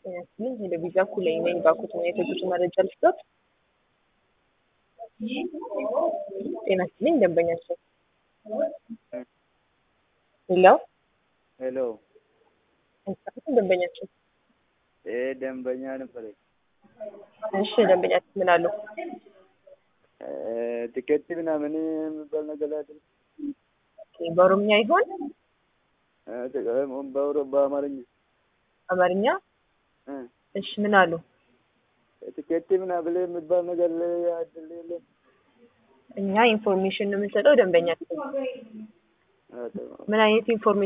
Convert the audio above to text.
ምን ለቪዛ ኩለኝ ነኝ ባኩት ነው የተጉት መረጃ ልስጥት ጤና ይስጥልኝ ደንበኛችን ሄሎ ሄሎ ደንበኛችን ደንበኛ ነበር። እሺ ደንበኛችን ምን አሉ? ቲኬት ምናምን የሚባል ነገር አይደል? በኦሮምኛ ይሆን? በአማርኛ አማርኛ? እሺ ምን አሉ? ቲኬት ምናምን የሚባል ነገር አይደል? የለም እኛ ኢንፎርሜሽን ነው የምንሰጠው ደንበኛችን። ምን አይነት ኢንፎርሜሽን